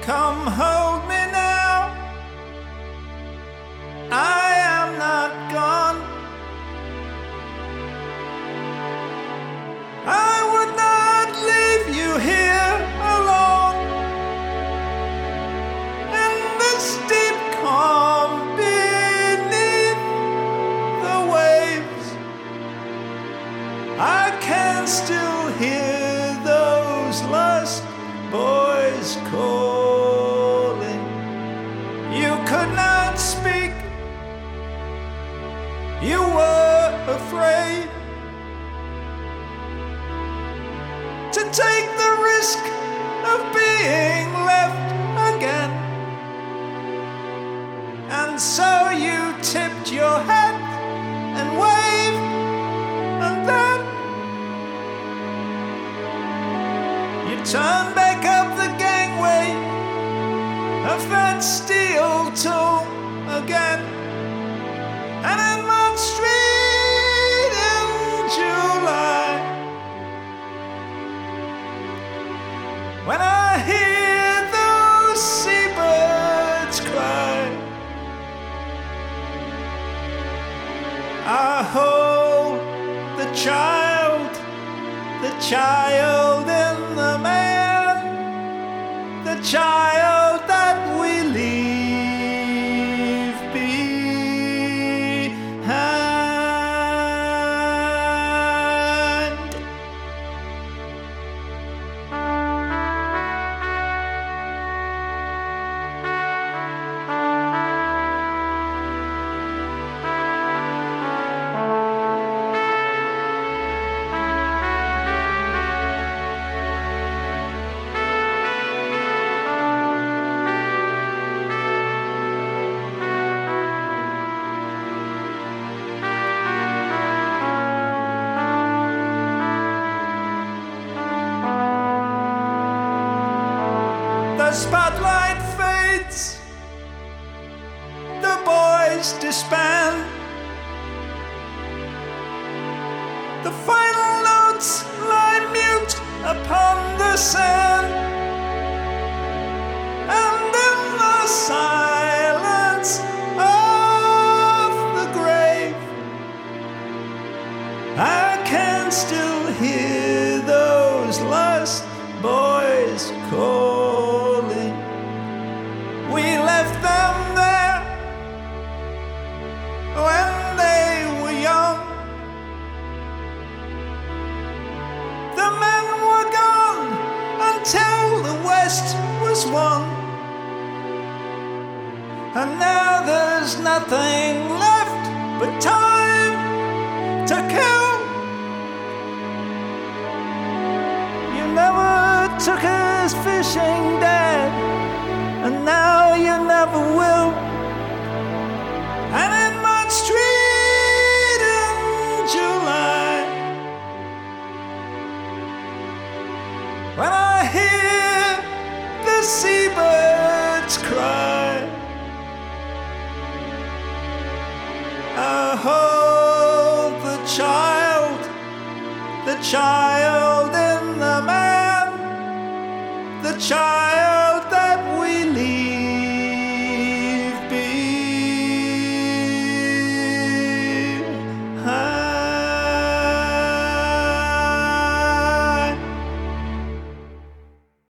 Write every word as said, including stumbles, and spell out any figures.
Come hold me now. I am not gone. I would not leave you here alone in this deep calm beneath the waves. I can still hear those lost boys calling. You could not speak. You were afraid to take the risk of being left again. And so you tipped your hat and waved, and then you turned back up the gangway of that steel tool again. And in Mott Street in July, when I hear those seabirds cry, I hold the child, the child in the man, the child that we leave behind. The spotlight fades, the boys disband, the final notes lie mute upon the sand, and in the silence of the grave, I can still hear those lost boys calling. We left them there when they were young. The men were gone until the West was won. And now there's nothing left but time to kill. You never took us fishing, Dad, and now you never will. And in Mott Street in July, when I hear the seabirds cry, I hold the child, the child in the man, the child